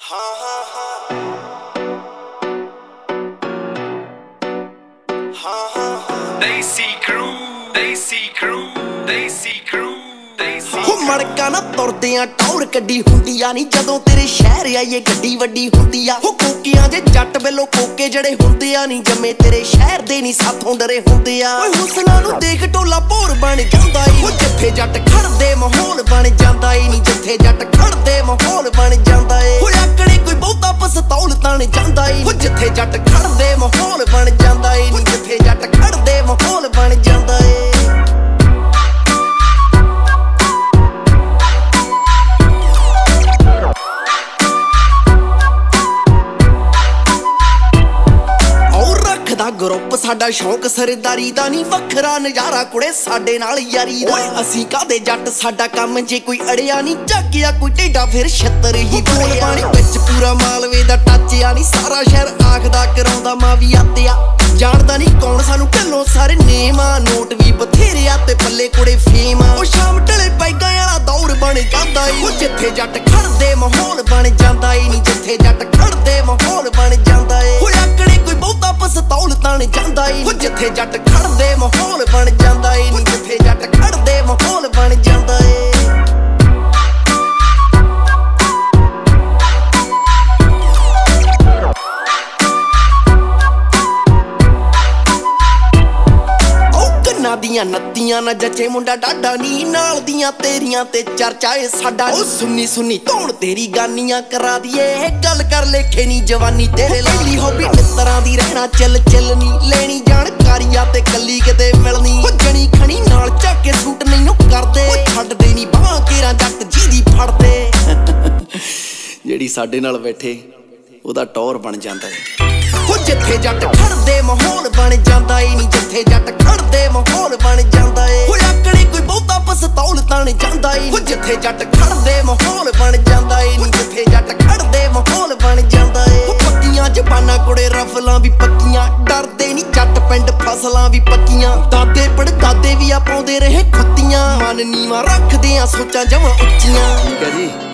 ਮੜਕਾ ਨਾ ਤੁਰਦੇ ਆ ਟੌਰ ਕੱਢੀ ਹੁੰਦੀ ਆ ਨੀ ਜਦੋਂ ਤੇਰੇ ਸ਼ਹਿਰ ਆਈਏ ਗੱਡੀ ਵੱਡੀ ਹੁੰਦੀ ਆ। ਕੋਕਿਆਂ ਜੇ ਜੱਟ ਵੱਲੋਂ ਕੋਕੇ ਜਿਹੜੇ ਹੁੰਦੇ ਆ ਨੀ ਜੰਮੇ ਤੇਰੇ ਸ਼ਹਿਰ ਦੇ ਨੀ ਸਾਥੋਂ ਡਰੇ ਹੁੰਦੇ ਆ। ਓਏ ਹੁਸਨਾ ਨੂੰ ਦੇਖ ਟੋਲਾ ਭੋਰ ਬਣ ਜਾਂਦਾ ਈ, ਜਿੱਥੇ ਜੱਟ ਖੜਦੇ ਮਾਹੌਲ ਬਣ ਜਾਂਦਾ ਈ ਨੀ, ਜਿੱਥੇ ਜੱਟ ਖੜਦੇ ਮਾਹੌਲ ਬਣ ਜਾਂਦਾ ਏ। ਓਏ ਆਕੜੇ ਕੋਈ ਬਹੁਤਾ ਪਸਤੌਲ ਤਾਣ ਜਾਂਦਾ ਈ, ਜਿੱਥੇ ਜੱਟ ਖੜਦੇ ਮਾਹੌਲ ਬਣ ਜਾਂਦਾ ਈ ਨੀ, ਜਿੱਥੇ ਜੱਟ ਖੜਦੇ ਮਾਹੌਲ ਬਣ ਜਾਂਦਾ ਏ। ਗਰੁੱਪ ਸਾਡਾ ਸ਼ੌਂਕ ਸਰਦਾਰੀ ਦਾ ਨੀ, ਵੱਖਰਾ ਨਜ਼ਾਰਾ ਕੁੜੇ ਸਾਡੇ ਨਾਲ ਯਾਰੀ ਦਾ। ਓਏ ਅਸੀਂ ਕਾਦੇ ਜੱਟ ਸਾਡਾ ਕੰਮ ਜੇ ਕੋਈ ਅੜਿਆ ਨੀ, ਝਾਕਿਆ ਕੋਈ ਢੇਡਾ ਫਿਰ ਛੱਤਰ ਹੀ ਬੋਲ ਪਾਣੀ ਵਿੱਚ ਪੂਰਾ ਮਾਲਵੇ ਦਾ ਟੱਚ ਆ ਨੀ, ਸਾਰਾ ਸ਼ਹਿਰ ਆਖਦਾ ਕਰਾਉਂਦਾ ਮਾਂ ਵੀ ਆਤਿਆ। ਜਾਣਦਾ ਨੀ ਕੌਣ ਸਾਨੂੰ ਢਿੱਲੋਂ ਸਾਰੇ ਨੇਮ ਆ, ਨੋਟ ਵੀ ਬਥੇਰੇ ਆ ਤੇ ਪੱਲੇ ਕੁੜੇ ਫੇਮ ਆ। ਉਹ ਸ਼ਾਮ ਢਲੇ ਪੈਗਾਂ ਵਾਲਾ ਦੌਰ ਬਣ ਜਾਂਦਾ ਈ, ਜਿੱਥੇ ਜੱਟ ਖੜਦੇ ਮਾਹੌਲ ਬਣ ਜਾਂਦਾ ਈ ਨੀ, ਜਿੱਥੇ ਜੱਟ ਖੜਦੇ ਮਾਹੌਲ ਬਣ ਜਾਂਦਾ ਏ। ਓਏ ਆਕੜੇ ਕੋਈ ਬਹੁਤਾ ਪਸਤੌਲ ਤਾਣ ਜਾਂਦਾ ਈ, ਜਿੱਥੇ ਜੱਟ ਖੜਦੇ ਮਾਹੌਲ ਬਣ ਜਾਂਦਾ ਈ ਨੀ, ਜਿੱਥੇ ਜੱਟ ਖੜਦੇ ਮਾਹੌਲ ਬਣ ਜਾਂਦਾ ਏ। ਦੀਆਂ ਨੱਤੀਆਂ ਨਾ ਜੱਚੇ ਮੁੰਡਾ ਡਾਡਾ ਨੀ, ਨਾਲ ਦੀਆਂ ਤੇਰੀਆਂ ਤੇ ਚਰਚਾ ਏ ਸਾਡਾ। ਉਹ ਸੁੰਨੀ ਸੁੰਨੀ ਧੌਣ ਤੇਰੀ ਗਾਨੀਆਂ ਕਰਾ ਦੀਏ, ਗੱਲ ਕਰ ਲੇਖੇ ਨੀ ਜਵਾਨੀ ਤੇਰੇ ਲਈ। ਹੋਬੀ ਮਿੱਤਰਾਂ ਦੀ ਰਹਿਣਾ ਚੱਲ ਚੱਲ ਨੀ, ਲੈਣੀ ਜਾਣਕਾਰੀਆਂ ਤੇ ਕੱਲੀ ਕਿਤੇ ਮਿਲਣੀ। ਉਹ ਜਣੀ ਖਣੀ ਨਾਲ ਝਾਕੇ ਸੂਟ ਨਹੀਂ ਕਰਦੇ, ਛੱਡਦੇ ਨੀ ਬਾਹਾਂ ਕੇਰਾਂ ਜੱਟ ਜਿਹਦੀ ਫੜਦੇ। ਜਿਹੜੀ ਸਾਡੇ ਨਾਲ ਬੈਠੇ ਉਹਦਾ ਟੌਰ ਬਣ ਜਾਂਦਾ ਏ। ਉਹ ਜਿੱਥੇ ਜੱਟ ਖੜਦੇ ਮਾਹੌਲ ਬਣ ਜਾਂਦਾ ਈ ਨੀ, ਜਿੱਥੇ ਜੱਟ ਖੜਦੇ ਮਾਹੌਲ ਬਣ ਜਾਂਦਾ ਏ। ਓਏ ਆਕੜੇ ਕੋਈ ਬਹੁਤਾ ਪਸਤੌਲ ਤਾਣ ਜਾਂਦਾ ਈ, ਜਿੱਥੇ ਜੱਟ ਖੜਦੇ ਮਾਹੌਲ ਬਣ ਜਾਂਦਾ ਈ ਨੀ, ਜਿੱਥੇ ਜੱਟ ਖੜਦੇ ਮਾਹੌਲ ਬਣ ਜਾਂਦਾ ਏ। ਉਹ ਪੱਕੀਆਂ ਜ਼ਬਾਨਾਂ ਕੁੜੇ ਰਫਲਾਂ ਵੀ ਪੱਕੀਆਂ, ਡਰਦੇ ਨੀ ਜੱਟ ਪਿੰਡ ਫਸਲਾਂ ਵੀ ਪੱਕੀਆਂ। ਦਾਦੇ ਪੜਦਾਦੇ ਵੀ ਆ ਪਾਉਂਦੇ ਰਹੇ ਖੁੱਤੀਆਂ, ਮਨ ਨੀਵਾਂ ਰੱਖਦੇ ਆ ਸੋਚਾਂ ਜਮਾਂ ਉੱਚੀਆਂ। ਠੀਕ ਹੈ ਜੀ।